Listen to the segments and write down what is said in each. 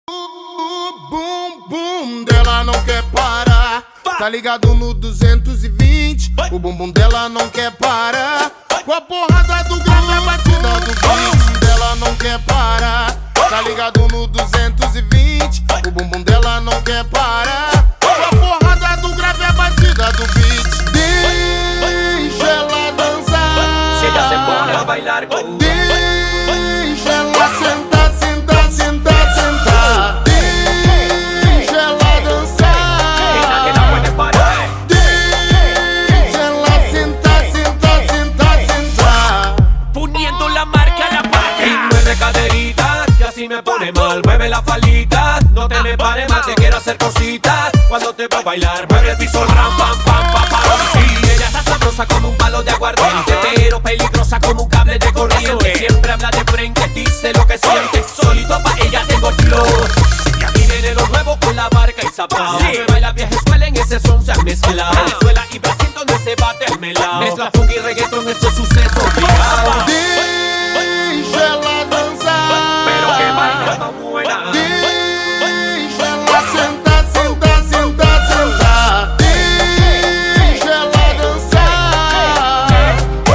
O bumbum dela não quer parar. Tá ligado no 220. O bumbum dela não quer parar. Com a porrada do grave, a batida do beat dela não quer parar. Tá ligado no 220. O bumbum dela não quer parar. Com a porrada do grave, a batida do beat. Deixa ela dançar. Si ella se pone a bailar con Deixa ela sentar, sentar, sentar, sentar. Deixa ela dançar. que la puede parar. Deixa ela sentar, sentar, sentar, sentar. Poniendo la marca a la paca. Y mueve caderita, que así me pone mal. Mueve la falita, no te me pares más. Te quiero hacer cositas cuando te va a bailar. Mueve el piso, ram, pam, pam, pam, pam. Y ella está sabrosa como un palo de aguardiente, pero peligrosa como un cable de corriente. Siempre habla de frente, dice lo que siente. Solito pa' ella tengo el flow. Y aquí viene lo nuevo con la barca y zapao. Me baila vieja escuela, en ese son se han mezclado. Venezuela y Brasil donde se bate el melao. Mezcla funk y reggaeton, esto es suceso obligado. Deixa ela dançar. Pero que baila más buena. Deixa ela sentar, sentar, sentar, sentar. Deixa ela dançar.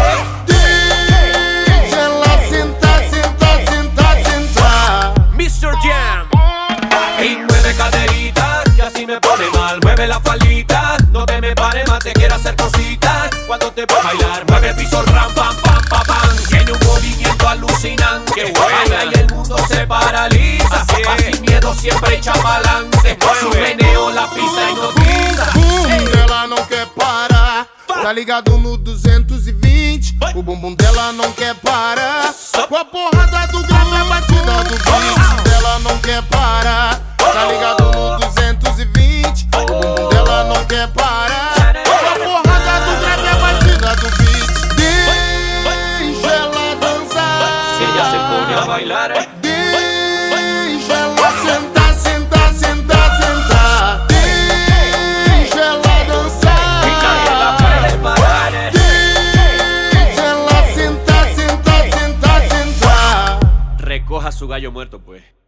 Deixa ela sentar, sentar, sentar, sentar. Mr. Jam. Y mueve caderita, que así me pone mal. Mueve la faldita, no te me pares más. Te quiero hacer cositas cuando te voy a bailar. Mueve el piso, ram, pam, pam, pam, pam. Tiene un movimiento alucinante. Baila y el mundo se paraliza. Sin miedo siempre echa pa'lante. Su meneo la pisa y no pisa. Bumbum dela não quer parar. Tá ligado no 220. O bumbum dela não quer parar. Com a porrada do grave, a batida do beat dela não quer parar. Tá ligado no 220. O bumbum dela não quer parar. Com a porrada do grave, a batida do beat. Deixa ela dançar. Si ella se pone a bailar, Deixa ela sentar, sentar, sentar, sentar. Deixa ela dançar. nadie la puede parar. Deixa ela sentar, sentar, sentar, sentar. Recoja su gallo muerto, pues.